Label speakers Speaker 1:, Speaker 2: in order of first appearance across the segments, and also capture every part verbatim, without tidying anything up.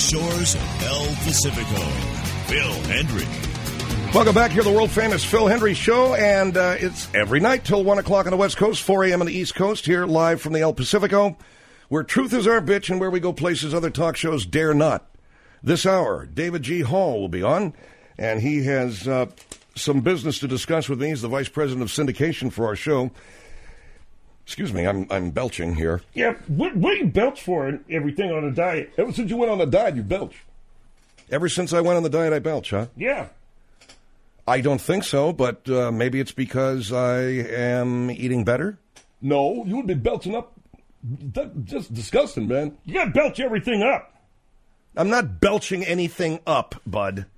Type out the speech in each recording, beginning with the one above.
Speaker 1: shores of El Pacifico. Phil Hendry.
Speaker 2: Welcome back here to the world-famous Phil Hendry Show, and uh, it's every night till one o'clock on the West Coast, four a.m. on the East Coast, here live from the El Pacifico, where truth is our bitch and where we go places other talk shows dare not. This hour, David G. Hall will be on, and he has uh, some business to discuss with me. He's the vice president of syndication for our show. Excuse me, I'm I'm belching here.
Speaker 3: Yeah, what, what do you belch for and everything on a diet? Ever since you went on the diet, you belch.
Speaker 2: Ever since I went on the diet, I belch, huh?
Speaker 3: Yeah.
Speaker 2: I don't think so, but uh, maybe it's because I am eating better?
Speaker 3: No, you would be belching up. That's just disgusting, man. You got to belch everything up.
Speaker 2: I'm not belching anything up, bud.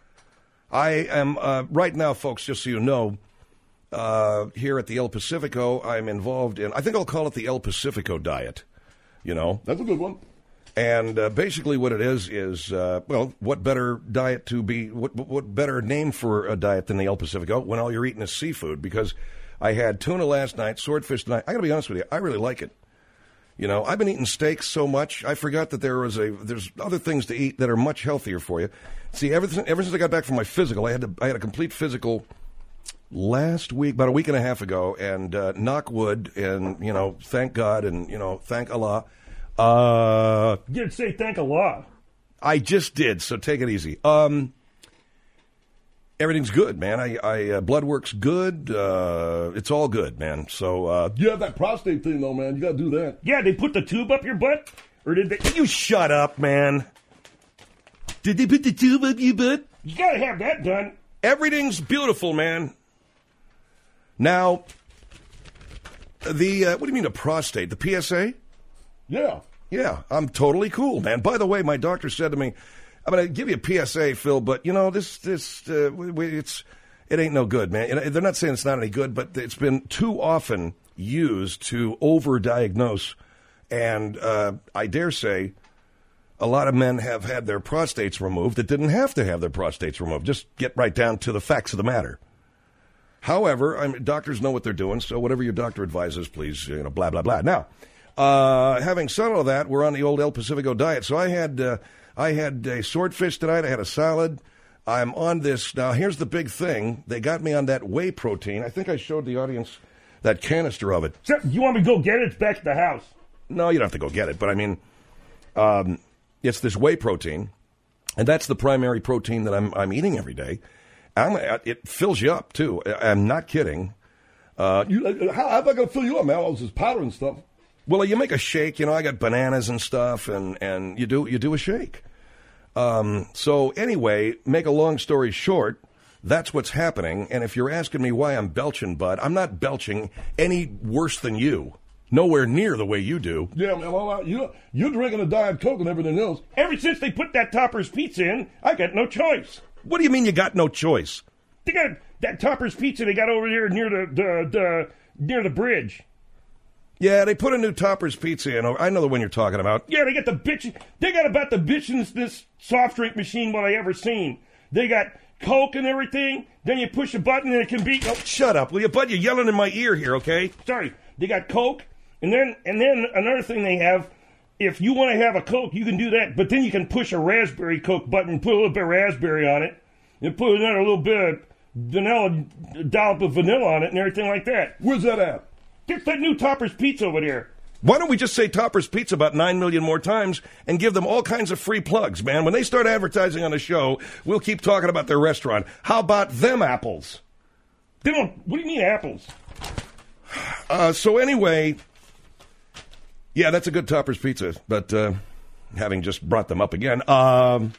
Speaker 2: I am, uh, right now, folks, just so you know, uh, here at the El Pacifico, I'm involved in, I think I'll call it the El Pacifico diet, you know.
Speaker 3: That's a good one.
Speaker 2: And uh, basically what it is is, uh, well, what better diet to be, what, what better name for a diet than the El Pacifico when all you're eating is seafood? Because I had tuna last night, swordfish tonight. I got to be honest with you, I really like it. You know, I've been eating steaks so much, I forgot that there was a, there's other things to eat that are much healthier for you. See, ever, ever since I got back from my physical, I had to, I had a complete physical last week, about a week and a half ago, and uh, knock wood, and, you know, thank God, and, you know, thank Allah. Uh,
Speaker 3: you didn't say thank Allah.
Speaker 2: I just did, so take it easy. Um, everything's good, man. I, I uh, blood work's good. Uh, it's all good, man. So uh,
Speaker 3: you have that prostate thing, though, man. You got to do that. Yeah, they put the tube up your butt, or did they?
Speaker 2: You shut up, man. Did they put the tube up your butt?
Speaker 3: You got to have that done.
Speaker 2: Everything's beautiful, man. Now, the uh, what do you mean a prostate? The P S A?
Speaker 3: Yeah.
Speaker 2: Yeah, I'm totally cool, man. By the way, my doctor said to me, I'm going to give you a P S A, Phil, but, you know, this, this, uh, it's, it ain't no good, man. They're not saying it's not any good, but it's been too often used to overdiagnose. And uh, I dare say a lot of men have had their prostates removed that didn't have to have their prostates removed. Just get right down to the facts of the matter. However, I mean, doctors know what they're doing, so whatever your doctor advises, please, you know, blah, blah, blah. Now, Uh, having said all that, we're on the old El Pacifico diet. So I had uh, I had a swordfish tonight. I had a salad. I'm on this. Now, here's the big thing. They got me on that whey protein. I think I showed the audience that canister of it.
Speaker 3: So, you want me to go get it? It's back at the house.
Speaker 2: No, you don't have to go get it. But, I mean, um, it's this whey protein, and that's the primary protein that I'm I'm eating every day. I'm, it fills you up, too. I'm not kidding.
Speaker 3: Uh, you, how, how's that going to fill you up, man? All this powder and stuff.
Speaker 2: Well, you make a shake, you know, I got bananas and stuff, and, and you do you do a shake. Um, so anyway, make a long story short, that's what's happening. And if you're asking me why I'm belching, bud, I'm not belching any worse than you. Nowhere near the way you do.
Speaker 3: Yeah, man, well, you, you're drinking a Diet Coke and everything else. Ever since they put that Topper's Pizza in, I got no choice.
Speaker 2: What do you mean you got no choice?
Speaker 3: They got that Topper's Pizza they got over there near the, the, the near the bridge.
Speaker 2: Yeah, they put a new Topper's Pizza in. I know the one you're talking about.
Speaker 3: Yeah, they got the bitch. They got about the bitchinest soft drink machine what I ever seen. They got Coke and everything. Then you push a button and it can be. Oh,
Speaker 2: shut up, will you, bud? You're yelling in my ear here, okay?
Speaker 3: Sorry. They got Coke, and then and then another thing they have. If you want to have a Coke, you can do that. But then you can push a raspberry Coke button, put a little bit of raspberry on it, and put another little bit of vanilla, dollop of vanilla on it, and everything like that.
Speaker 2: Where's that at?
Speaker 3: Get that new Topper's Pizza over there.
Speaker 2: Why don't we just say Topper's Pizza about nine million more times and give them all kinds of free plugs, man? When they start advertising on the show, we'll keep talking about their restaurant. How about them apples?
Speaker 3: They don't. What do you mean apples?
Speaker 2: Uh, so anyway, yeah, that's a good Topper's Pizza. But uh, having just brought them up again, um,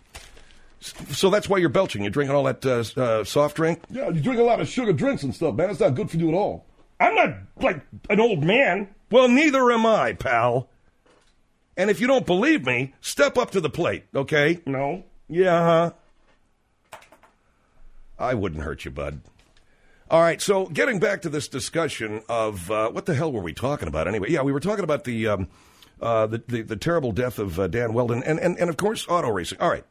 Speaker 2: so that's why you're belching. You're drinking all that uh, uh, soft drink?
Speaker 3: Yeah, you drink a lot of sugar drinks and stuff, man. It's not good for you at all. I'm not like an old man.
Speaker 2: Well, neither am I, pal. And if you don't believe me, step up to the plate, okay?
Speaker 3: No.
Speaker 2: Yeah, huh? I wouldn't hurt you, bud. All right, so getting back to this discussion of uh, what the hell were we talking about anyway? Yeah, we were talking about the um, uh, the, the the terrible death of uh, Dan Weldon and, and and of course auto racing. All right,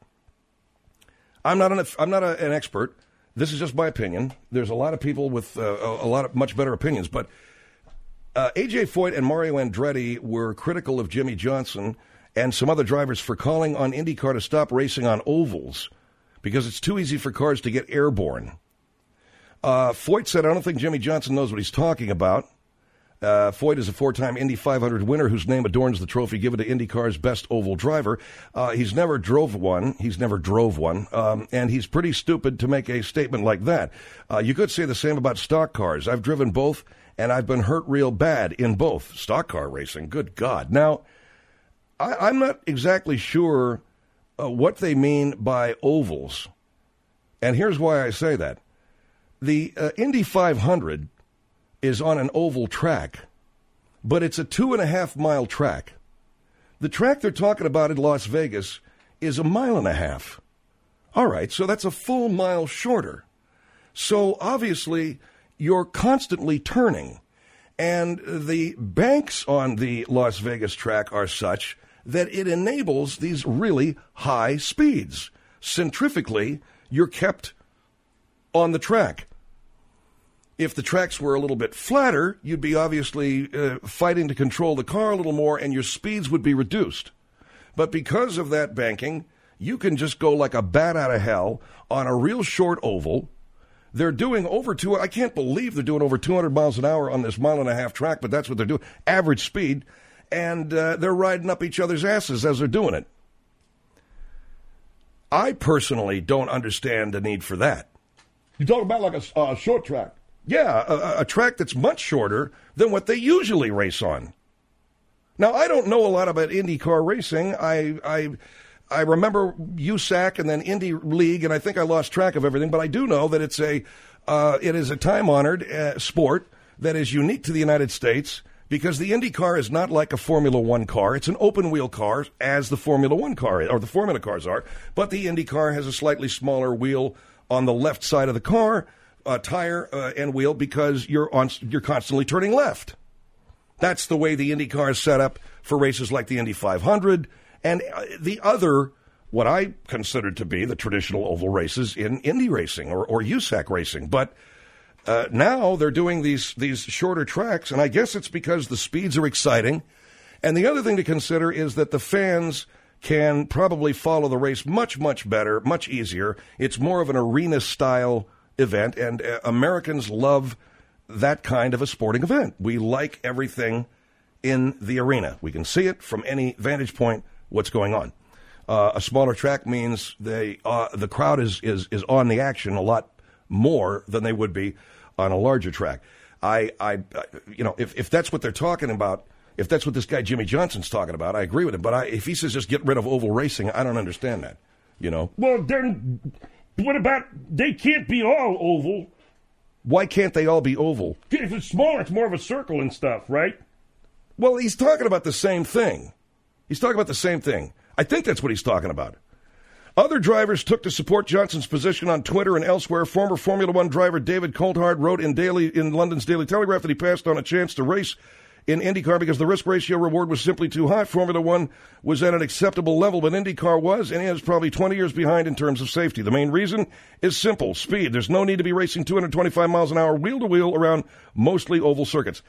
Speaker 2: I'm not an I'm not a, an expert. This is just my opinion. There's a lot of people with uh, a, a lot of much better opinions, but uh, A J Foyt and Mario Andretti were critical of Jimmy Johnson, and some other drivers for calling on IndyCar to stop racing on ovals because it's too easy for cars to get airborne. Uh, Foyt said, I don't think Jimmy Johnson knows what he's talking about. Uh, Foyt is a four-time Indy five hundred winner whose name adorns the trophy given to IndyCar's best oval driver. Uh, he's never drove one. He's never drove one. Um, and he's pretty stupid to make a statement like that. Uh, you could say the same about stock cars. I've driven both, and I've been hurt real bad in both. Stock car racing, good God. Now, I, I'm not exactly sure uh, what they mean by ovals. And here's why I say that. The uh, Indy five hundred is on an oval track, but it's a two and a half mile track. The track they're talking about in Las Vegas is a mile and a half. All right, so that's a full mile shorter. So obviously you're constantly turning, and the banks on the Las Vegas track are such that it enables these really high speeds. Centrifugally, you're kept on the track. If the tracks were a little bit flatter, you'd be obviously uh, fighting to control the car a little more, and your speeds would be reduced. But because of that banking, you can just go like a bat out of hell on a real short oval. They're doing over two, I can't believe they're doing over two hundred miles an hour on this mile and a half track, but that's what they're doing, average speed, and uh, they're riding up each other's asses as they're doing it. I personally don't understand the need for that.
Speaker 3: You talk about like a uh, short track.
Speaker 2: Yeah, a, a track that's much shorter than what they usually race on. Now, I don't know a lot about IndyCar racing. I I I remember U S A C and then Indy League, and I think I lost track of everything. But I do know that it's a uh, it is a time-honored uh, sport that is unique to the United States because the IndyCar is not like a Formula One car. It's an open-wheel car, as the Formula One car is, or the Formula cars are. But the IndyCar has a slightly smaller wheel on the left side of the car. Uh, tire uh, and wheel because you're on you're constantly turning left. That's the way the IndyCar is set up for races like the Indy five hundred and uh, the other, what I consider to be the traditional oval races in Indy racing or, or U S A C racing. But uh, now they're doing these these shorter tracks, and I guess it's because the speeds are exciting. And the other thing to consider is that the fans can probably follow the race much, much better, much easier. It's more of an arena-style event, and uh, Americans love that kind of a sporting event. We like everything in the arena. We can see it from any vantage point, what's going on. Uh, a smaller track means they, uh, the crowd is, is, is on the action a lot more than they would be on a larger track. I, I, you know, if, if that's what they're talking about, if that's what this guy Jimmy Johnson's talking about, I agree with him. But I, if he says just get rid of oval racing, I don't understand that, you know.
Speaker 3: Well, then what about, they can't be all oval.
Speaker 2: Why can't they all be oval?
Speaker 3: If it's smaller, it's more of a circle and stuff, right?
Speaker 2: Well, he's talking about the same thing. He's talking about the same thing. I think that's what he's talking about. Other drivers took to support Johnson's position on Twitter and elsewhere. Former Formula One driver David Coulthard wrote in Daily in London's Daily Telegraph that he passed on a chance to race in IndyCar because the risk ratio reward was simply too high. Formula One was at an acceptable level, but IndyCar was, and is probably twenty years behind in terms of safety. The main reason is simple, speed. There's no need to be racing two hundred twenty-five miles an hour wheel-to-wheel around mostly oval circuits.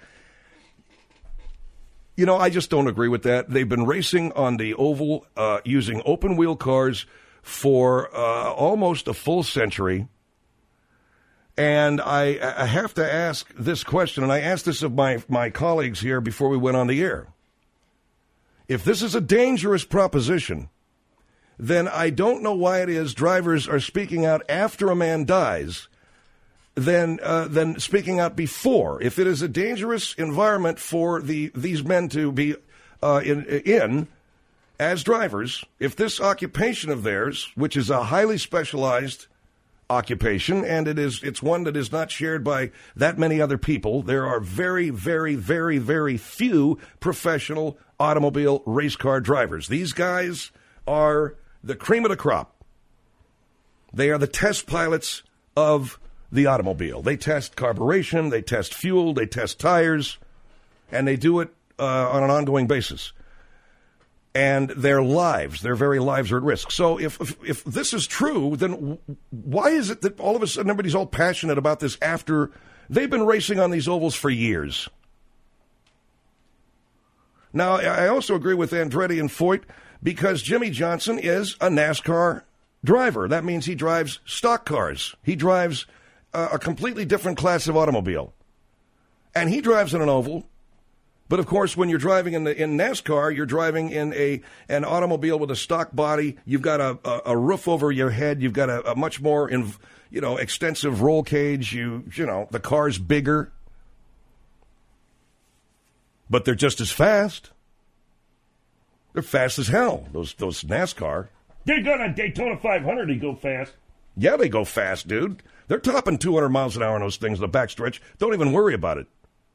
Speaker 2: You know, I just don't agree with that. They've been racing on the oval uh, using open-wheel cars for uh, almost a full century. And I, I have to ask this question, and I asked this of my, my colleagues here before we went on the air. If this is a dangerous proposition, then I don't know why it is drivers are speaking out after a man dies than, uh, than speaking out before. If it is a dangerous environment for the these men to be uh, in, in as drivers, if this occupation of theirs, which is a highly specialized occupation, and it is it's one that is not shared by that many other people. There are very, very, very, very few professional automobile race car drivers. These guys are the cream of the crop. They are the test pilots of the automobile. They test carburation, they test fuel, they test tires, and they do it uh, on an ongoing basis. And their lives, their very lives are at risk. So if, if if this is true, then why is it that all of a sudden everybody's all passionate about this after they've been racing on these ovals for years? Now, I also agree with Andretti and Foyt because Jimmy Johnson is a NASCAR driver. That means he drives stock cars. He drives uh, a completely different class of automobile. And he drives in an oval. But, of course, when you're driving in the, in NASCAR, you're driving in a an automobile with a stock body. You've got a, a, a roof over your head. You've got a, a much more, in, you know, extensive roll cage. You, you know, the car's bigger. But they're just as fast. They're fast as hell, those those NASCAR.
Speaker 3: They got a Daytona five hundred, they go fast.
Speaker 2: Yeah, they go fast, dude. They're topping two hundred miles an hour on those things in the backstretch. Don't even worry about it.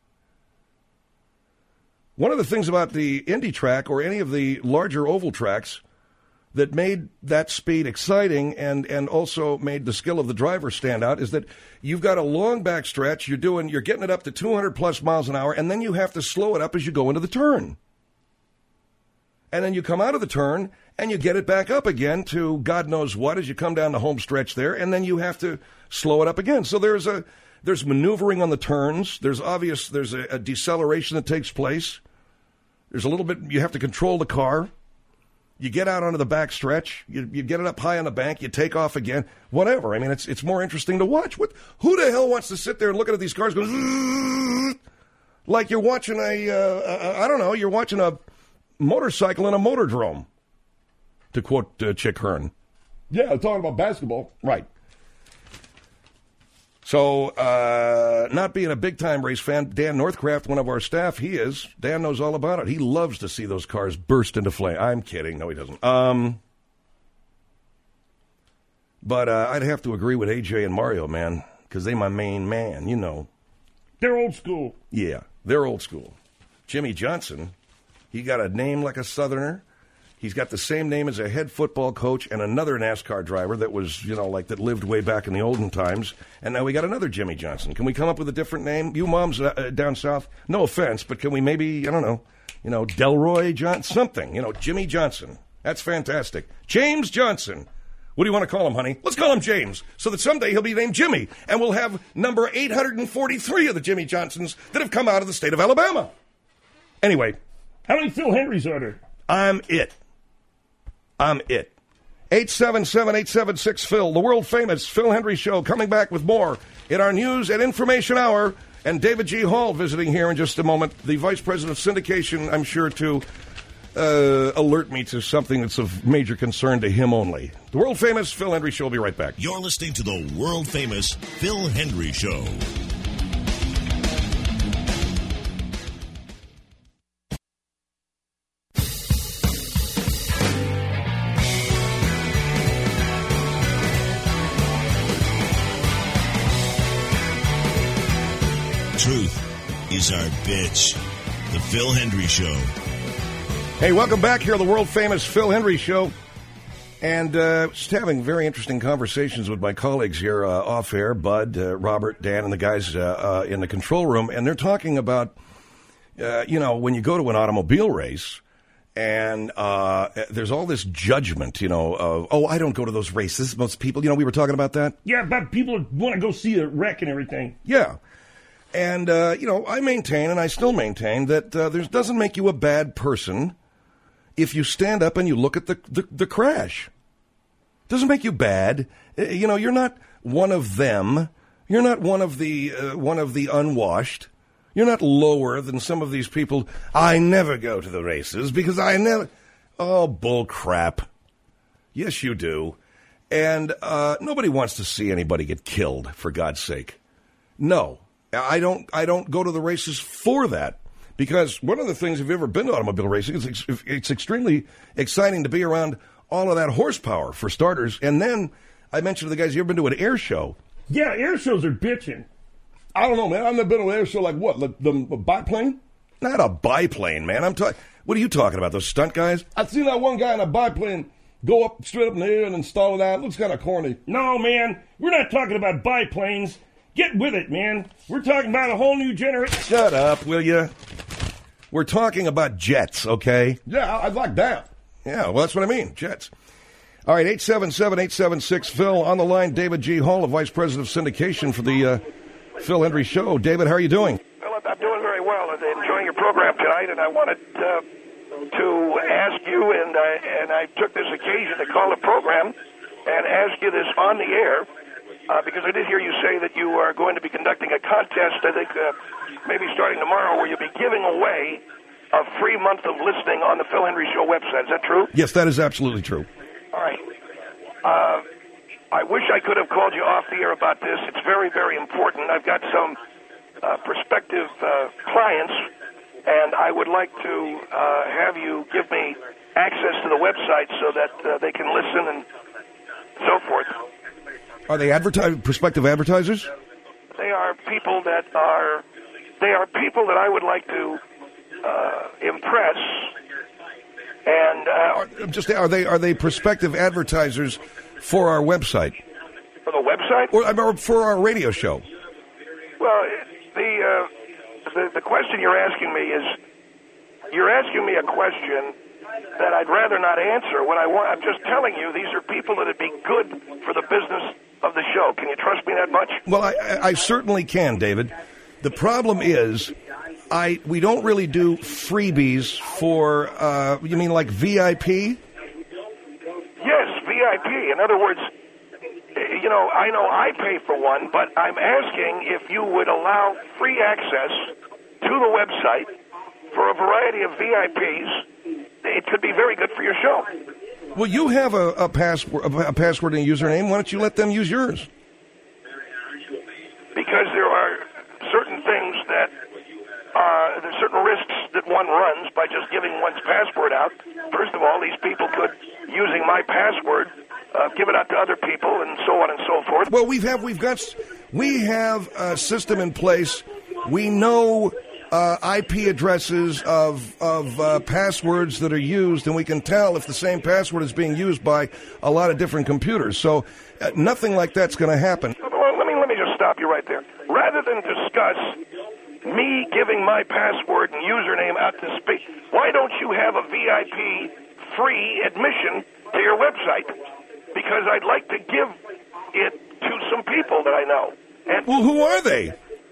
Speaker 2: One of the things about the Indy track or any of the larger oval tracks that made that speed exciting and, and also made the skill of the driver stand out is that you've got a long backstretch. You're doing, you're getting it up to two hundred plus miles an hour, and then you have to slow it up as you go into the turn. And then you come out of the turn, and you get it back up again to God knows what as you come down the home stretch there, and then you have to slow it up again. So there's a there's maneuvering on the turns. There's obvious there's a, a deceleration that takes place. There's a little bit, you have to control the car. You get out onto the back stretch. You, you get it up high on the bank. You take off again. Whatever. I mean, it's it's more interesting to watch. What? Who the hell wants to sit there and look at these cars going like you're watching a, uh, a, I don't know, you're watching a motorcycle in a motordrome, to quote uh, Chick Hearn.
Speaker 4: Yeah, talking about basketball.
Speaker 2: Right. So, uh, not being a big-time race fan, Dan Northcraft, one of our staff, he is. Dan knows all about it. He loves to see those cars burst into flame. I'm kidding. No, he doesn't. Um, but uh, I'd have to agree with A J and Mario, man, because they my main man, you know.
Speaker 3: They're old school.
Speaker 2: Yeah, they're old school. Jimmy Johnson, he got a name like a Southerner. He's got the same name as a head football coach and another NASCAR driver that was, you know, like that lived way back in the olden times. And now we got another Jimmy Johnson. Can we come up with a different name? You moms uh, down south, no offense, but can we maybe, I don't know, you know, Delroy Johnson, something, you know, Jimmy Johnson. That's fantastic. James Johnson. What do you want to call him, honey? Let's call him James, so that someday he'll be named Jimmy, and we'll have number eight hundred forty-three of the Jimmy Johnsons that have come out of the state of Alabama. Anyway.
Speaker 3: How many Phil Henrys are there?
Speaker 2: I'm it. I'm it. eight seven seven, eight seven six, Phil, the world-famous Phil Hendry Show, coming back with more in our News and Information Hour. And David G. Hall visiting here in just a moment, the Vice President of Syndication, I'm sure, to uh, alert me to something that's of major concern to him only. The world-famous Phil Hendry Show will be right back.
Speaker 1: You're listening to the world-famous Phil Hendry Show. Truth is our bitch. The Phil Hendry Show.
Speaker 2: Hey, welcome back here, the world-famous Phil Hendry Show. And uh, just having very interesting conversations with my colleagues here uh, off-air, Bud, uh, Robert, Dan, and the guys uh, uh, in the control room. And they're talking about, uh, you know, when you go to an automobile race, and uh, there's all this judgment, you know, of, oh, I don't go to those races. Most people, you know, we were talking about that.
Speaker 3: Yeah, but people want to go see a wreck and everything.
Speaker 2: Yeah. And, uh, you know, I maintain, and I still maintain, that uh, there doesn't make you a bad person if you stand up and you look at the, the, the crash. Doesn't make you bad. You know, you're not one of them. You're not one of the uh, one of the unwashed. You're not lower than some of these people. I never go to the races because I never... Oh, bull crap. Yes, you do. And uh, nobody wants to see anybody get killed, for God's sake. No. I don't I don't go to the races for that, because one of the things, if you've ever been to automobile racing, it's, ex- it's extremely exciting to be around all of that horsepower, for starters. And then I mentioned to the guys, you ever been to an air show?
Speaker 3: Yeah, air shows are bitching.
Speaker 4: I don't know, man. I've never been to an air show like what? Like the, the biplane?
Speaker 2: Not a biplane, man. I'm talking. What are you talking about? Those stunt guys?
Speaker 4: I've seen that one guy in a biplane go up straight up in the air and then stall it out. It looks kind of corny.
Speaker 3: No, man. We're not talking about biplanes. Get with it, man. We're talking about a whole new generation.
Speaker 2: Shut up, will you? We're talking about jets, okay?
Speaker 4: Yeah, I'd like that.
Speaker 2: Yeah, well, that's what I mean, jets. All right, eight seven seven, eight seven six, Phil. On the line, David G. Hall, the Vice President of Syndication for the uh, Phil Hendry Show. David, how are you doing?
Speaker 5: Well, I'm doing very well. I'm enjoying your program tonight, and I wanted uh, to ask you, and I, and I took this occasion to call the program and ask you this on the air, uh, because I did hear you say that you are going to be conducting a contest, I think uh, maybe starting tomorrow, where you'll be giving away a free month of listening on the Phil Hendrie Show website. Is that true?
Speaker 2: Yes, that is absolutely true.
Speaker 5: All right. Uh, I wish I could have called you off the air about this. It's very, very important. I've got some uh, prospective uh, clients, and I would like to uh, have you give me access to the website so that uh, they can listen and so forth.
Speaker 2: Are they advertise prospective advertisers?
Speaker 5: They are people that are they are people that I would like to uh, impress. And uh,
Speaker 2: are, just are they are they prospective advertisers for our website?
Speaker 5: For the website?
Speaker 2: Or, or for our radio show?
Speaker 5: Well, the, uh, the the question you're asking me is, you're asking me a question that I'd rather not answer. What I want, I'm just telling you, these are people that would be good for the business of the show. Can you trust me that much?
Speaker 2: Well, I, I certainly can, David. The problem is, I we don't really do freebies for, uh, you mean like V I P?
Speaker 5: Yes, V I P. In other words, you know, I know I pay for one, but I'm asking if you would allow free access to the website for a variety of V I Ps. It could be very good for your show.
Speaker 2: Well, you have a, a password, a password and a username. Why don't you let them use yours?
Speaker 5: Because there are certain things that uh, there's certain risks that one runs by just giving one's password out. First of all, these people could, using my password, uh, give it out to other people, and so on and so forth.
Speaker 2: Well, we've have we've got we have a system in place. We know uh, I P addresses of of uh, passwords that are used, and we can tell if the same password is being used by a lot of different computers. So uh, nothing like that's going to happen.
Speaker 5: Well, let me let me just stop you right there. Rather than discuss me giving my password and username out to speak, why don't you have a V I P free admission to your website? Because I'd like to give it to some people that I know. And
Speaker 2: well, who are they?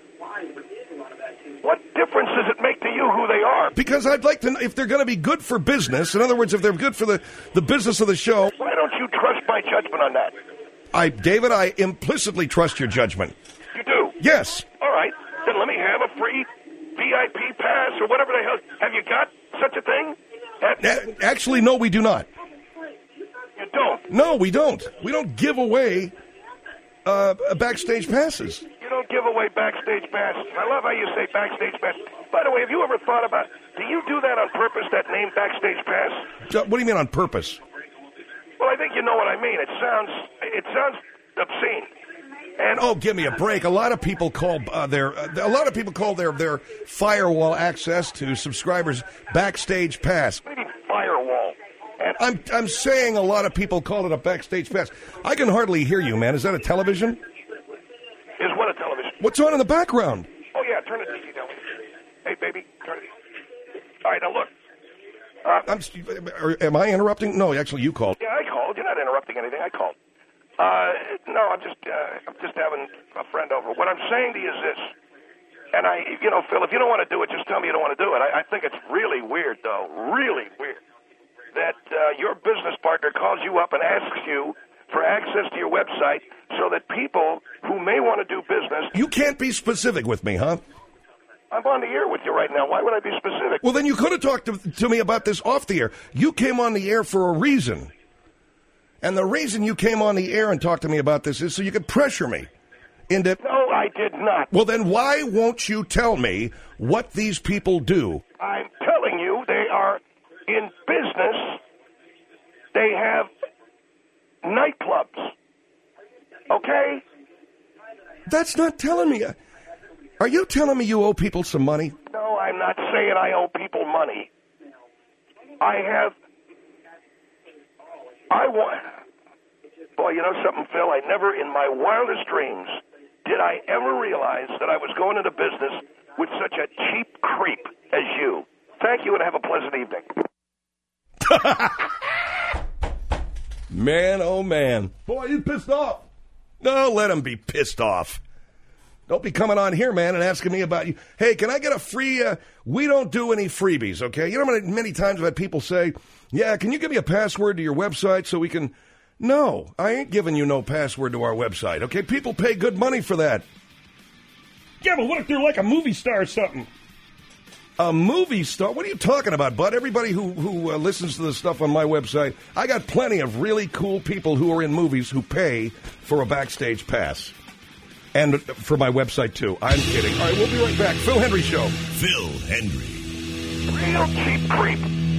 Speaker 5: What difference does it make to you who they are?
Speaker 2: Because I'd like to know if they're going to be good for business. In other words, if they're good for the, the business of the show.
Speaker 5: Why don't you trust my judgment on that?
Speaker 2: I, David, I implicitly trust your judgment.
Speaker 5: You do?
Speaker 2: Yes.
Speaker 5: All right. Then let me have a free V I P pass or whatever the hell. Have you got such a thing? Have,
Speaker 2: Actually, no, we do not.
Speaker 5: You don't?
Speaker 2: No, we don't. We don't give away uh, backstage passes.
Speaker 5: You don't give away backstage passes. I love how you say backstage pass. By the way, have you ever thought about, do you do that on purpose, that name backstage pass?
Speaker 2: What do you mean on purpose?
Speaker 5: Well, I think you know what I mean. It sounds, it sounds obscene. And
Speaker 2: oh, give me a break! A lot of people call uh, their uh, a lot of people call their their firewall access to subscribers backstage pass.
Speaker 5: Maybe firewall. And
Speaker 2: I'm I'm saying a lot of people call it a backstage pass. I can hardly hear you, man. Is that a television?
Speaker 5: Is what a television?
Speaker 2: What's on in the background?
Speaker 5: Oh yeah, turn the T V down. Hey baby, turn it. All right, now look. Uh,
Speaker 2: I'm, am I interrupting? No, actually, you called.
Speaker 5: Yeah, I called. You're not interrupting anything. I called. Uh, no, I'm just, uh, I'm just having a friend over. What I'm saying to you is this, and I, you know, Phil, if you don't want to do it, just tell me you don't want to do it. I, I think it's really weird, though, really weird, that uh, your business partner calls you up and asks you for access to your website so that people who may want to do business.
Speaker 2: You can't be specific with me, huh?
Speaker 5: I'm on the air with you right now. Why would I be specific?
Speaker 2: Well, then you could have talked to, to me about this off the air. You came on the air for a reason. And the reason you came on the air and talked to me about this is so you could pressure me into...
Speaker 5: No, I did not.
Speaker 2: Well, then why won't you tell me what these people do?
Speaker 5: I'm telling you, they are in business. They have nightclubs. Okay?
Speaker 2: That's not telling me... Are you telling me you owe people some money?
Speaker 5: No, I'm not saying I owe people money. I have... I want... Boy, you know something, Phil? I never in my wildest dreams did I ever realize that I was going into business with such a cheap creep as you. Thank you and have a pleasant evening.
Speaker 2: Man, oh man.
Speaker 4: Boy, you pissed off.
Speaker 2: No, let him be pissed off. Don't be coming on here, man, and asking me about you. Hey, can I get a free, uh, we don't do any freebies, okay? You know how many, many times I've had people say, yeah, can you give me a password to your website so we can... No, I ain't giving you no password to our website, okay? People pay good money for that.
Speaker 3: Yeah, but what if they're like a movie star or something?
Speaker 2: A movie star? What are you talking about, bud? Everybody who, who uh, listens to the stuff on my website, I got plenty of really cool people who are in movies who pay for a backstage pass. And for my website, too. I'm kidding. All right, we'll be right back. Phil Hendry Show.
Speaker 1: Phil Hendry.
Speaker 5: Real cheap creep.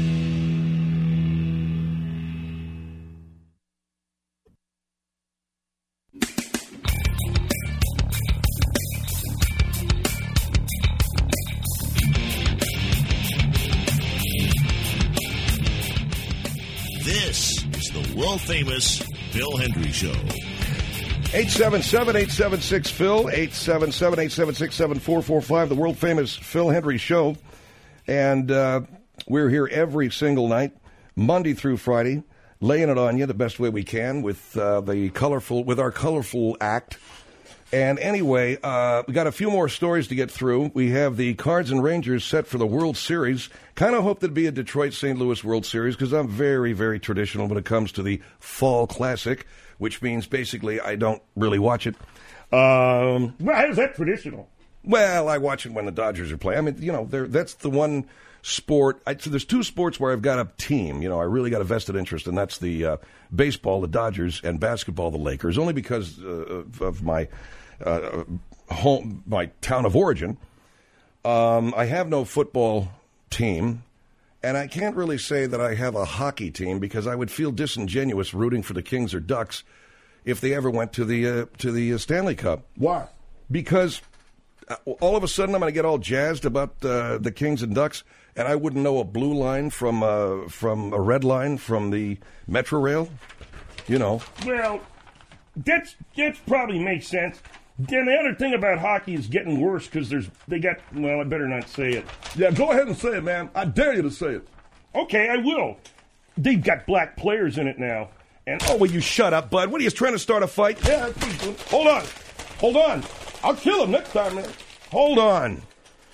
Speaker 1: This is the world-famous Phil Hendry Show.
Speaker 2: eight seven seven, eight seven six, Phil, eight seven seven, eight seven six, seven four four five, the world-famous Phil Hendry Show. And uh, we're here every single night, Monday through Friday, laying it on you the best way we can with uh, the colorful, with our colorful act. And anyway, uh, we got a few more stories to get through. We have the Cards and Rangers set for the World Series. Kind of hope there'd be a Detroit-Saint Louis World Series because I'm very, very traditional when it comes to the Fall Classic, which means basically I don't really watch it. Um,
Speaker 3: Well, how is that traditional?
Speaker 2: well, I watch it when the Dodgers are playing. I mean, you know, they're- that's the one sport. I, so there's two sports where I've got a team. You know, I really got a vested interest, and that's the uh, baseball, the Dodgers, and basketball, the Lakers, only because uh, of, of my uh, home, my town of origin. Um, I have no football team. And I can't really say that I have a hockey team because I would feel disingenuous rooting for the Kings or Ducks if they ever went to the uh, to the uh, Stanley Cup.
Speaker 4: Why?
Speaker 2: Because uh, all of a sudden I'm going to get all jazzed about uh, the Kings and Ducks, and I wouldn't know a blue line from uh, from a red line from the Metro Rail. You know,
Speaker 3: Well, that's that's probably makes sense. Then the other thing about hockey is getting worse because there's they got. Well, I better not say it.
Speaker 4: Yeah, go ahead and say it, man. I dare you to say it.
Speaker 3: Okay, I will. They've got black players in it now, and
Speaker 2: oh, will you shut up, bud? What are you trying to start a fight?
Speaker 3: yeah, hold on, hold on. I'll kill him next time, man.
Speaker 2: Hold on.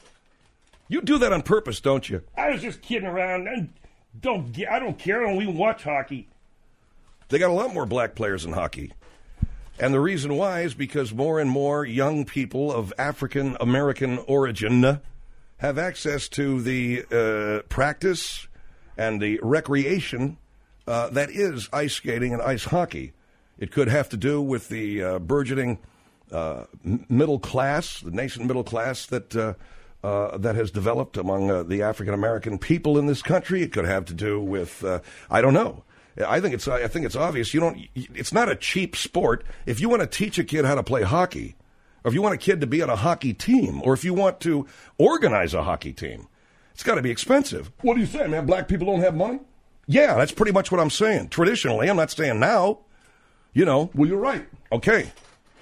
Speaker 2: You do that on purpose, don't you?
Speaker 3: I was just kidding around. And don't ge- I don't care. I don't even watch hockey.
Speaker 2: They got a lot more black players in hockey. And the reason why is because more and more young people of African American origin have access to the uh, practice and the recreation uh, that is ice skating and ice hockey. It could have to do with the uh, burgeoning uh, middle class, the nascent middle class that uh, uh, that has developed among uh, the African American people in this country. It could have to do with uh, I don't know. I think it's I think it's obvious. You don't. It's not a cheap sport. If you want to teach a kid how to play hockey, or if you want a kid to be on a hockey team, or if you want to organize a hockey team, it's got to be expensive.
Speaker 4: What are you saying, man? Black people don't have money?
Speaker 2: Yeah, that's pretty much what I'm saying. Traditionally, I'm not saying now. You know.
Speaker 4: Well, you're right.
Speaker 2: Okay.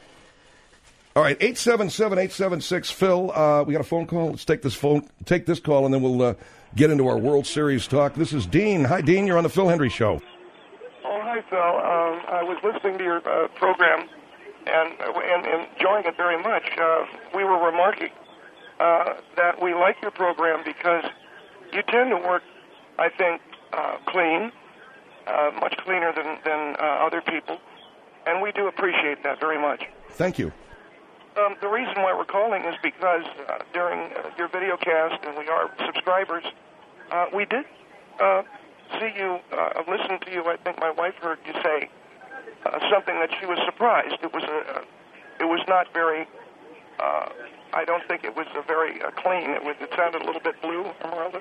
Speaker 2: All right, eight seven seven, eight seven six, Phil. Uh, we got a phone call. Let's take this phone. Take this call, and then we'll uh, get into our World Series talk. This is Dean. Hi, Dean. You're on the Phil Hendry Show.
Speaker 5: Oh, hi, Phil. Um, I was listening to your uh, program and, and and enjoying it very much. Uh, we were remarking uh, that we like your program because you tend to work, I think, uh, clean, uh, much cleaner than, than uh, other people, and we do appreciate that very much.
Speaker 2: Thank you.
Speaker 5: Um, the reason why we're calling is because uh, during uh, your video cast, and we are subscribers, uh, we did uh, see you, uh, listen to you. I think my wife heard you say uh, something that she was surprised. It was a, uh, it was not very. Uh, I don't think it was a very uh, clean. It was. It sounded a little bit blue, Esmeralda.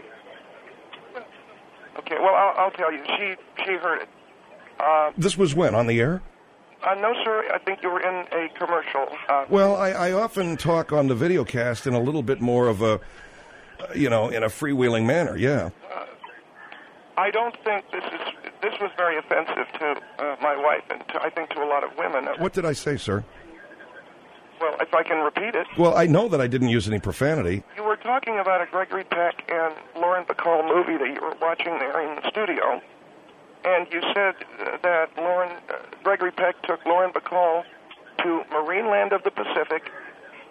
Speaker 5: Okay. Well, I'll, I'll tell you. She she heard it. Uh,
Speaker 2: This was when on the air?
Speaker 5: uh, no, sir. I think you were in a commercial. Uh,
Speaker 2: Well, I, I often talk on the video cast in a little bit more of a, uh, you know, in a freewheeling manner. Yeah.
Speaker 5: I don't think this is. This was very offensive to uh, my wife, and to, I think to a lot of women.
Speaker 2: What did I say, sir?
Speaker 5: Well, if I can repeat it,
Speaker 2: Well, I know that I didn't use any profanity.
Speaker 5: you were talking about a Gregory Peck and Lauren Bacall movie that you were watching there in the studio, and you said uh, that Lauren, uh, Gregory Peck took Lauren Bacall to Marineland of the Pacific,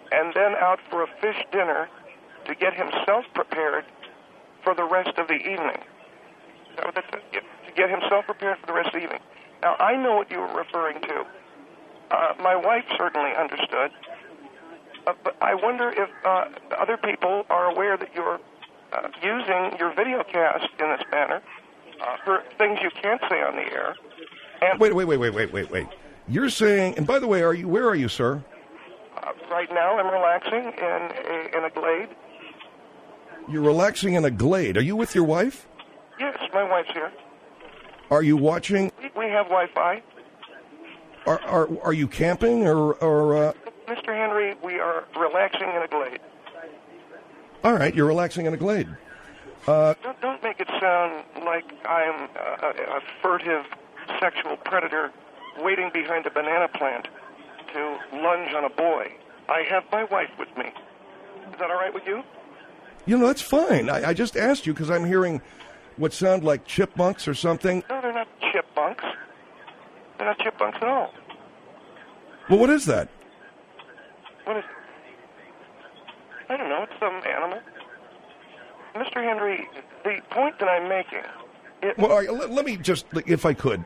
Speaker 5: and then out for a fish dinner to get himself prepared for the rest of the evening. Is that what that said? Yeah, to get himself prepared for the rest of the evening. Now, I know what you were referring to. Uh, my wife certainly understood. Uh, but I wonder if uh, other people are aware that you're uh, using your video cast in this manner uh, for things you can't say on the air. And
Speaker 2: Wait, wait, wait, wait, wait, wait, wait. You're saying, and by the way, are you? Where are you, sir?
Speaker 5: uh, right now I'm relaxing in a, in a glade.
Speaker 2: You're relaxing in a glade. Are you with your wife?
Speaker 5: Yes, my wife's here.
Speaker 2: Are you watching?
Speaker 5: We, we have Wi-Fi.
Speaker 2: Are are are you camping or or? Uh...
Speaker 5: Mister Henry, we are relaxing in a glade.
Speaker 2: All right, you're relaxing in a glade. Uh,
Speaker 5: Don't, don't make it sound like I'm a, a furtive sexual predator waiting behind a banana plant to lunge on a boy. I have my wife with me. Is that all right with you?
Speaker 2: you know, that's fine. I, I just asked you because I'm hearing what sound like chipmunks or something.
Speaker 5: No, they're not chipmunks. They're not chipmunks at all.
Speaker 2: Well, what is that?
Speaker 5: What is it? I don't know. It's some animal. Mister Henry, the point that I'm making... It,
Speaker 2: Well, all right, let, let me just, if I could.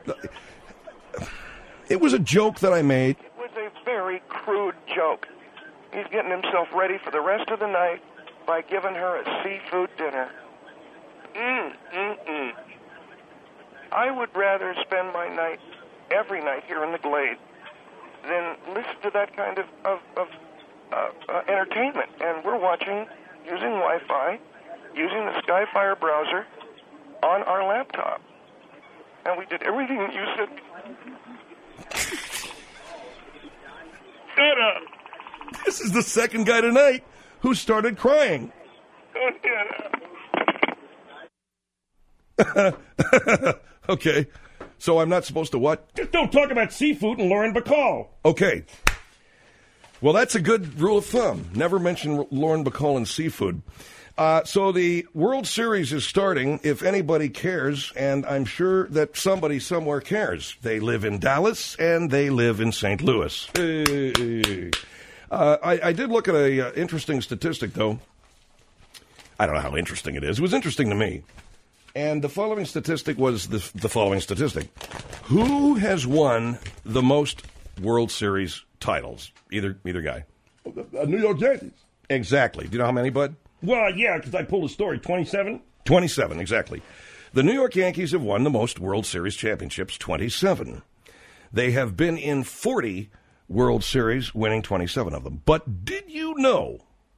Speaker 2: It was a joke that I made.
Speaker 5: It was a very crude joke. He's getting himself ready for the rest of the night by giving her a seafood dinner. Mm, mm, mm. I would rather spend my night, every night here in the glade, than listen to that kind of, of, of uh, uh, entertainment. And we're watching, using Wi-Fi, using the Skyfire browser on our laptop. And we did everything that you said. Shut up.
Speaker 2: This is the second guy tonight who started crying. Okay, so I'm not supposed to what?
Speaker 3: Just don't talk about seafood and Lauren Bacall.
Speaker 2: Okay. Well, that's a good rule of thumb. Never mention Lauren Bacall and seafood. Uh, so the World Series is starting, if anybody cares, and I'm sure that somebody somewhere cares. They live in Dallas, and they live in Saint Louis. Hey. Uh, I, I did look at an uh, interesting statistic, though. I don't know how interesting it is. It was interesting to me. And the following statistic was the, the following statistic. Who has won the most World Series titles? Either either guy.
Speaker 4: Uh, New York Yankees.
Speaker 2: Exactly. Do you know how many, Bud?
Speaker 3: Well, yeah, because I pulled a story. twenty-seven?
Speaker 2: twenty-seven, exactly. The New York Yankees have won the most World Series championships, twenty-seven. They have been in forty World Series, winning twenty-seven of them. But did you know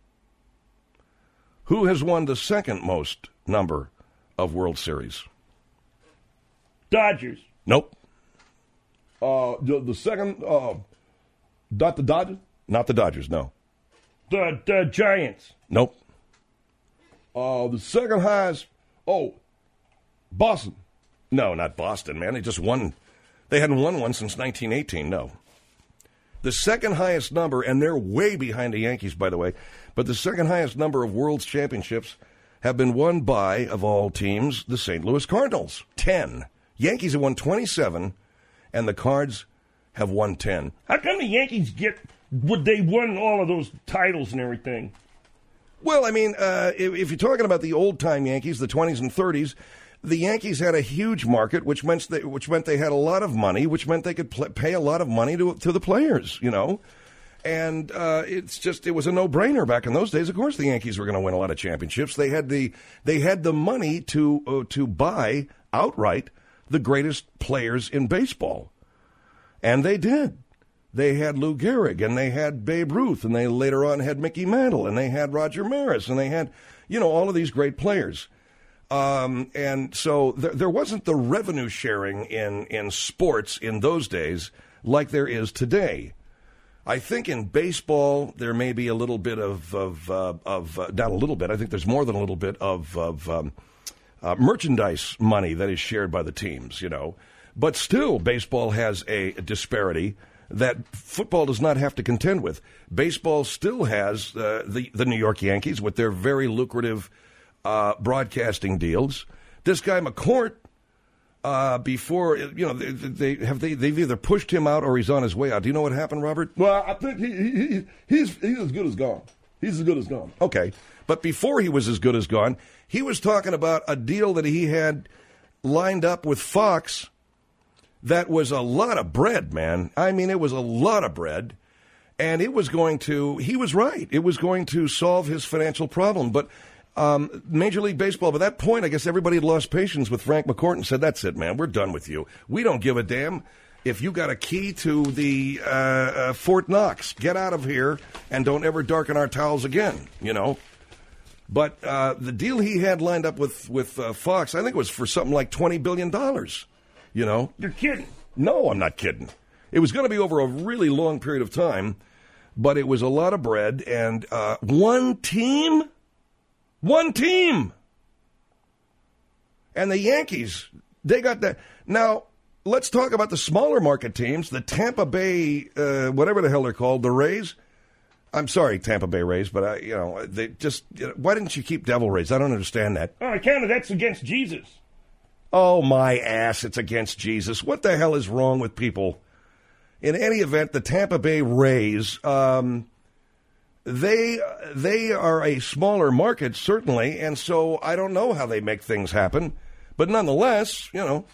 Speaker 2: who has won the second most number of World Series?
Speaker 3: Dodgers.
Speaker 2: Nope.
Speaker 4: Uh, the, the second, uh, not the Dodgers.
Speaker 2: Not the Dodgers, no.
Speaker 3: The, the Giants.
Speaker 2: Nope.
Speaker 4: Uh, the second highest. Oh, Boston.
Speaker 2: No, not Boston, man. They just won. They hadn't won one since nineteen eighteen, no. The second highest number, and they're way behind the Yankees, by the way, but the second highest number of World Championships have been won by, of all teams, the Saint Louis Cardinals. ten. Yankees have won twenty-seven, and the Cards have won ten.
Speaker 3: How come the Yankees get, would they won all of those titles and everything?
Speaker 2: Well, I mean, uh, if, if you're talking about the old-time Yankees, the twenties and thirties, the Yankees had a huge market, which meant they, which meant they had a lot of money, which meant they could pl- pay a lot of money to to the players, you know. And uh, it's just it was a no-brainer back in those days. Of course, the Yankees were going to win a lot of championships. They had the they had the money to uh, to buy outright the greatest players in baseball, and they did. They had Lou Gehrig, and they had Babe Ruth, and they later on had Mickey Mantle, and they had Roger Maris, and they had, you know, all of these great players. Um, and so there, there wasn't the revenue sharing in, in sports in those days like there is today. I think in baseball there may be a little bit of, of, uh, of uh, not a little bit, I think there's more than a little bit of, of um, uh, merchandise money that is shared by the teams, you know. But still, baseball has a disparity that football does not have to contend with. Baseball still has uh, the, the New York Yankees with their very lucrative uh, broadcasting deals. This guy McCourt uh, before, you know, they, they have they they've either pushed him out or he's on his way out. Do you know what happened, Robert?
Speaker 4: Well, I think he, he, he he's he's as good as gone. He's as good as gone.
Speaker 2: Okay, but before he was as good as gone, he was talking about a deal that he had lined up with Fox. That was a lot of bread, man. I mean, it was a lot of bread. And it was going to, he was right. It was going to solve his financial problem. But um, Major League Baseball, by that point, I guess everybody had lost patience with Frank McCourt and said, that's it, man. We're done with you. We don't give a damn if you got a key to the uh, uh, Fort Knox. Get out of here and don't ever darken our towels again, you know. But uh, the deal he had lined up with, with uh, Fox, I think it was for something like twenty billion dollars. You know?
Speaker 3: You're kidding.
Speaker 2: No, I'm not kidding. It was going to be over a really long period of time, but it was a lot of bread, and uh, one team, one team. And the Yankees, they got that. Now, let's talk about the smaller market teams, the Tampa Bay, uh, whatever the hell they're called, the Rays. I'm sorry, Tampa Bay Rays, but, I, you know, they just, you know, why didn't you keep Devil Rays? I don't understand that.
Speaker 3: Oh, I counted that's against Jesus.
Speaker 2: Oh, my ass, it's against Jesus. What the hell is wrong with people? In any event, the Tampa Bay Rays, um, they they are a smaller market, certainly, and so I don't know how they make things happen. But nonetheless, you know,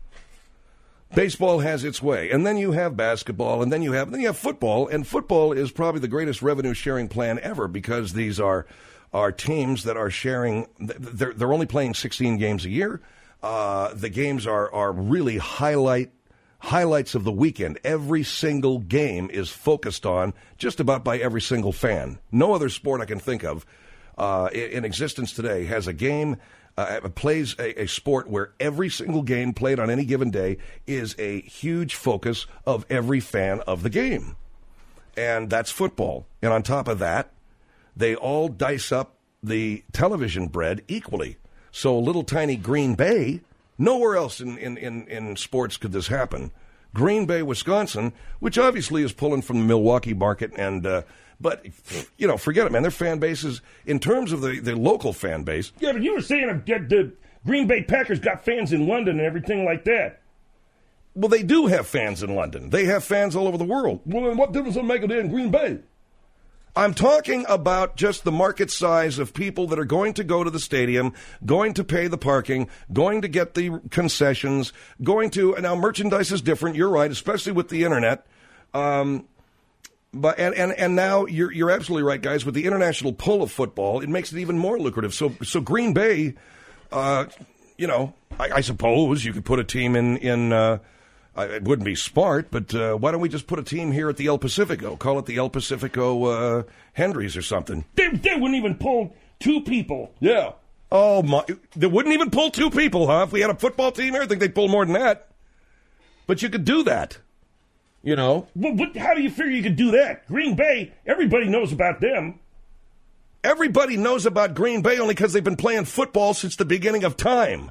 Speaker 2: baseball has its way. And then you have basketball, and then you have then you have football, and football is probably the greatest revenue-sharing plan ever because these are, are teams that are sharing, they're, they're only playing sixteen games a year. Uh, the games are, are really highlight highlights of the weekend. Every single game is focused on just about by every single fan. No other sport I can think of uh, in, in existence today has a game, uh, plays a, a sport where every single game played on any given day is a huge focus of every fan of the game. And that's football. And on top of that, they all dice up the television bread equally. So little tiny Green Bay, nowhere else in, in, in, in sports could this happen. Green Bay, Wisconsin, which obviously is pulling from the Milwaukee market, and uh, but, you know, forget it, man. Their fan base is, in terms of the, the local fan base.
Speaker 3: Yeah, but you were saying that the Green Bay Packers got fans in London and everything like that.
Speaker 2: Well, they do have fans in London. They have fans all over the world.
Speaker 4: Well, then what difference does it make it in Green Bay?
Speaker 2: I'm talking about just the market size of people that are going to go to the stadium, going to pay the parking, going to get the concessions, going to, now merchandise is different, you're right, especially with the internet. Um, but and, and, and now you're you're absolutely right, guys, with the international pull of football, it makes it even more lucrative. So so Green Bay, uh, you know, I, I suppose you could put a team in, in uh, it wouldn't be smart, but uh, why don't we just put a team here at the El Pacifico? Call it the El Pacifico uh, Hendrys or something.
Speaker 3: They, they wouldn't even pull two people.
Speaker 4: Yeah.
Speaker 2: Oh, my. They wouldn't even pull two people, huh? If we had a football team here, I think they'd pull more than that. But you could do that, you know.
Speaker 3: Well, what, how do you figure you could do that? Green Bay, everybody knows about them.
Speaker 2: Everybody knows about Green Bay only because they've been playing football since the beginning of time.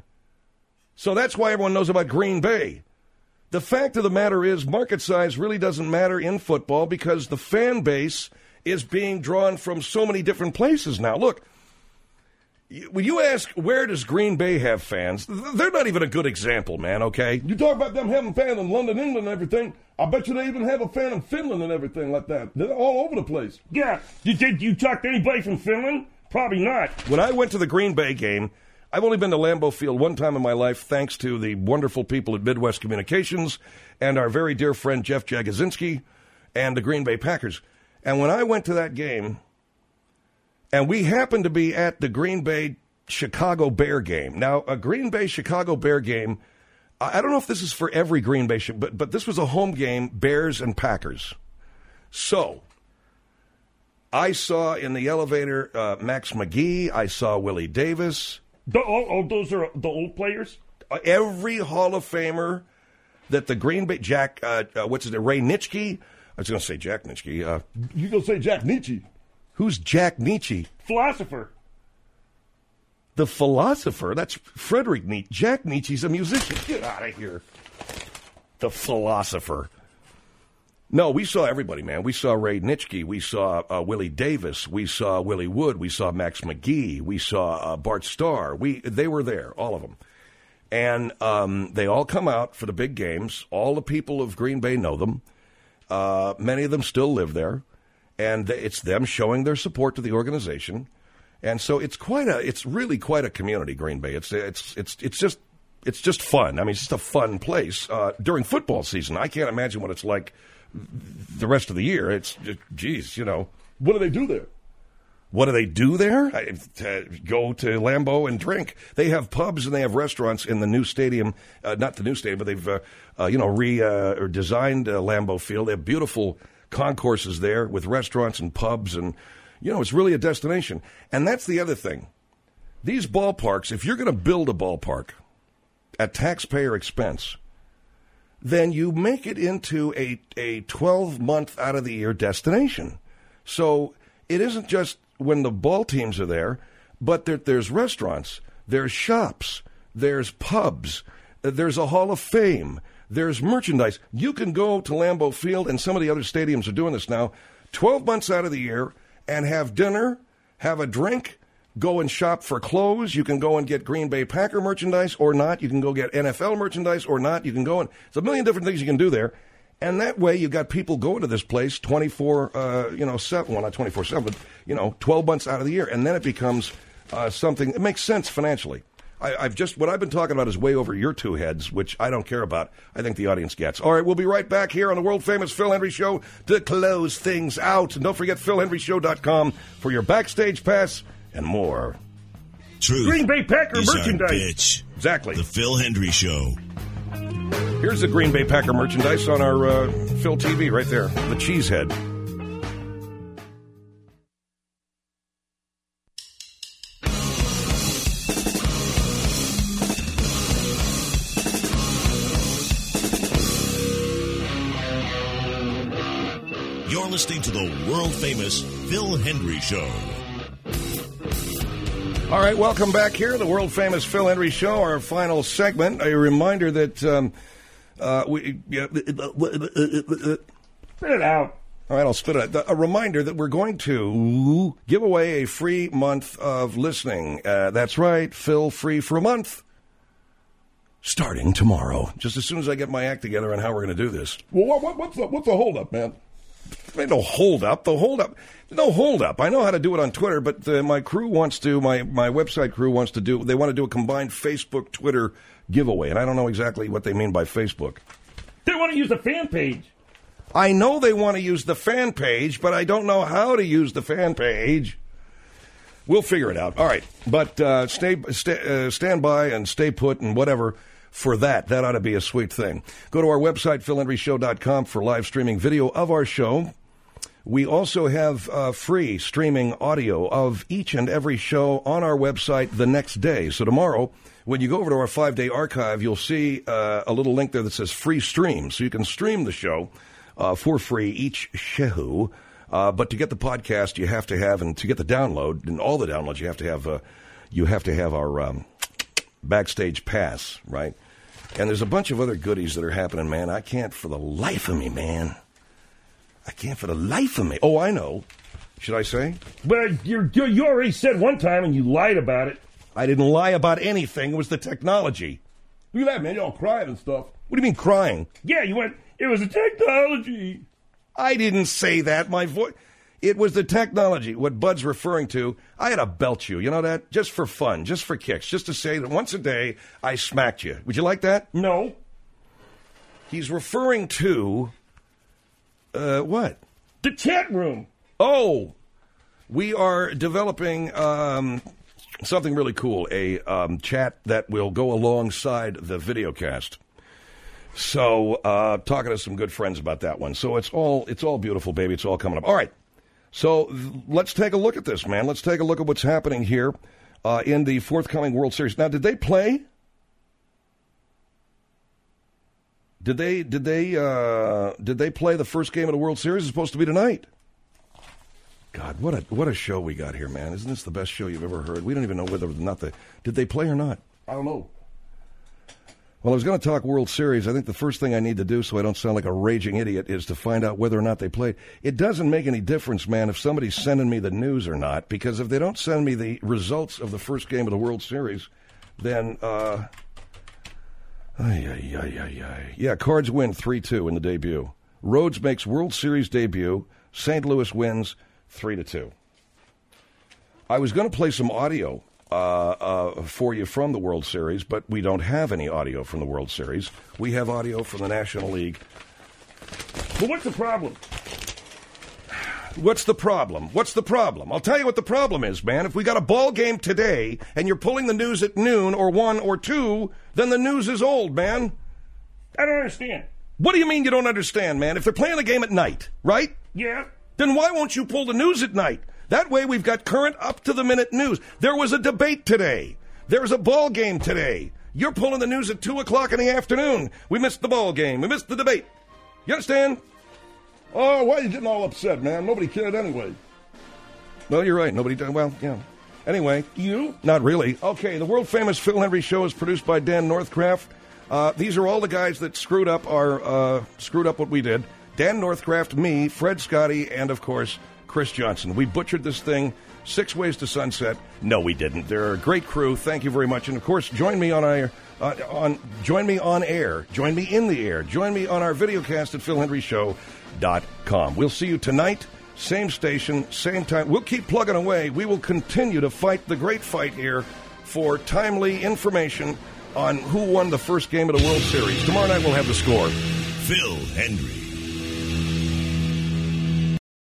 Speaker 2: So that's why everyone knows about Green Bay. The fact of the matter is market size really doesn't matter in football because the fan base is being drawn from so many different places now. Look, when you ask where does Green Bay have fans, they're not even a good example, man, okay?
Speaker 4: You talk about them having fans in London, England, and everything. I bet you they even have a fan in Finland and everything like that. They're all over the place.
Speaker 3: Yeah. Did, did you talk to anybody from Finland? Probably not.
Speaker 2: When I went to the Green Bay game, I've only been to Lambeau Field one time in my life, thanks to the wonderful people at Midwest Communications and our very dear friend Jeff Jagosinski and the Green Bay Packers. And when I went to that game, and we happened to be at the Green Bay Chicago Bear game. Now, a Green Bay Chicago Bear game, I don't know if this is for every Green Bay, but but this was a home game, Bears and Packers. So, I saw in the elevator uh, Max McGee, I saw Willie Davis.
Speaker 3: The, oh, oh, those are the old players?
Speaker 2: Uh, every Hall of Famer that the Green Bay, Jack, uh, uh, what's his name, Ray Nitschke? I was going to say Jack Nitschke. Uh,
Speaker 4: you going to say Jack Nietzsche.
Speaker 2: Who's Jack Nietzsche?
Speaker 3: Philosopher.
Speaker 2: The philosopher? That's Frederick Nietzsche. Jack Nietzsche's a musician. Get out of here. The philosopher. No, we saw everybody, man. We saw Ray Nitschke. We saw uh, Willie Davis. We saw Willie Wood. We saw Max McGee. We saw uh, Bart Starr. We They were there, all of them. And um, they all come out for the big games. All the people of Green Bay know them. Uh, many of them still live there. And it's them showing their support to the organization. And so it's quite a, it's really quite a community, Green Bay. It's, it's, it's, it's just, it's just fun. I mean, it's just a fun place uh, during football season. I can't imagine what it's like the rest of the year. It's, geez, you know.
Speaker 4: What do they do there?
Speaker 2: What do they do there? I, uh, go to Lambeau and drink. They have pubs and they have restaurants in the new stadium. Uh, not the new stadium, but they've, uh, uh, you know, re uh, or designed uh, Lambeau Field. They have beautiful concourses there with restaurants and pubs, and you know, it's really a destination. And that's the other thing. These ballparks, if you're going to build a ballpark at taxpayer expense, then you make it into a a twelve month out of the year destination. So it isn't just when the ball teams are there, but there, there's restaurants, there's shops, there's pubs, there's a Hall of Fame, there's merchandise. You can go to Lambeau Field, and some of the other stadiums are doing this now, twelve months out of the year, and have dinner, have a drink, go and shop for clothes. You can go and get Green Bay Packer merchandise or not. You can go get N F L merchandise or not. You can go and, there's a million different things you can do there. And that way, you got people going to this place twenty-four, uh, you know, seven, well, not twenty-four seven, but, you know, twelve months out of the year. And then it becomes uh, something, it makes sense financially. I, I've just, what I've been talking about is way over your two heads, which I don't care about. I think the audience gets. All right, we'll be right back here on the world-famous Phil Hendrie Show to close things out. And don't forget phil hendrie show dot com for your backstage pass and more.
Speaker 1: Truth
Speaker 3: Green Bay Packer
Speaker 1: is
Speaker 3: merchandise.
Speaker 1: Our bitch.
Speaker 2: Exactly.
Speaker 1: The Phil Hendrie Show.
Speaker 2: Here's the Green Bay Packer merchandise on our uh, Phil T V right there. The Cheesehead.
Speaker 1: You're listening to the world-famous Phil Hendrie Show.
Speaker 2: All right, welcome back here, the world-famous Phil Hendrie Show, our final segment. A reminder that um, uh, we... Yeah,
Speaker 3: Spit it out.
Speaker 2: all right, I'll spit it out. A reminder that we're going to give away a free month of listening. Uh, that's right, Phil free for a month. Starting tomorrow, just as soon as I get my act together on how we're going to do this.
Speaker 4: Well, what, what, what's the what's the holdup, man?
Speaker 2: Ain't no hold up. The hold up. No hold up. I know how to do it on Twitter, but uh, my crew wants to. My my website crew wants to do. They want to do a combined Facebook Twitter giveaway, and I don't know exactly what they mean by Facebook.
Speaker 3: They want to use the fan page.
Speaker 2: I know they want to use the fan page, but I don't know how to use the fan page. We'll figure it out. All right, but uh, stay, stay uh, stand by and stay put and whatever. For that, that ought to be a sweet thing. Go to our website, phil hendrie show dot com, for live streaming video of our show. We also have uh, free streaming audio of each and every show on our website the next day. So tomorrow, when you go over to our five-day archive, you'll see uh, a little link there that says free stream. So you can stream the show uh, for free, each show. Uh, but to get the podcast, you have to have, and to get the download, and all the downloads, you have to have, uh, you have to have our um, backstage pass, right? And there's a bunch of other goodies that are happening, man. I can't for the life of me, man. I can't for the life of me. Oh, I know. Should I say?
Speaker 3: But you you already said one time and you lied about it.
Speaker 2: I didn't lie about anything. It was the technology.
Speaker 4: Look at that, man. Y'all crying and stuff.
Speaker 2: What do you mean crying?
Speaker 3: Yeah, you went, it was the technology.
Speaker 2: I didn't say that. My voice... It was the technology, what Bud's referring to. I had to belt you, you know that? Just for fun, just for kicks, just to say that once a day I smacked you. Would you like that?
Speaker 3: No.
Speaker 2: He's referring to, uh, what?
Speaker 3: The chat room.
Speaker 2: Oh, we are developing um, something really cool, a um, chat that will go alongside the videocast. So, uh, talking to some good friends about that one. So it's all, it's all beautiful, baby. It's all coming up. All right. So let's take a look at this, man. Let's take a look at what's happening here uh, in the forthcoming World Series. Now, did they play? Did they did they uh, did they play the first game of the World Series? It's supposed to be tonight. God, what a what a show we got here, man! Isn't this the best show you've ever heard? We don't even know whether or not they did they play or not.
Speaker 4: I don't know.
Speaker 2: Well, I was going to talk World Series. I think the first thing I need to do so I don't sound like a raging idiot is to find out whether or not they played. It doesn't make any difference, man, if somebody's sending me the news or not, because if they don't send me the results of the first game of the World Series, then uh, Ay, ay, ay, ay, ay. Yeah, Cards win three two in the debut. Rhodes makes World Series debut. Saint Louis wins three to two. I was going to play some audio uh, uh, for you from the World Series, but we don't have any audio from the World Series. We have audio from the National League.
Speaker 3: But what's the problem?
Speaker 2: What's the problem? What's the problem? I'll tell you what the problem is, man. If we got a ball game today and you're pulling the news at noon or one or two, then the news is old, man.
Speaker 3: I don't understand.
Speaker 2: What do you mean you don't understand, man? If they're playing the game at night, right?
Speaker 3: Yeah.
Speaker 2: Then why won't you pull the news at night? That way we've got current up-to-the-minute news. There was a debate today. There's a ball game today. You're pulling the news at two o'clock in the afternoon. We missed the ball game. We missed the debate. You understand?
Speaker 4: Oh, why are you getting all upset, man? Nobody cared anyway.
Speaker 2: Well, you're right. Nobody did. Well, yeah. Anyway.
Speaker 3: You?
Speaker 2: Not really. Okay, the world-famous Phil Hendry Show is produced by Dan Northcraft. Uh, these are all the guys that screwed up our uh, screwed up what we did. Dan Northcraft, me, Fred Scotty, and, of course, Chris Johnson. We butchered this thing six ways to sunset. No, we didn't. They're a great crew. Thank you very much. And, of course, join me on our, uh, on join me on air. Join me in the air. Join me on our videocast at phil hendry show dot com. We'll see you tonight. Same station, same time. We'll keep plugging away. We will continue to fight the great fight here for timely information on who won the first game of the World Series. Tomorrow night we'll have the score.
Speaker 1: Phil Hendry.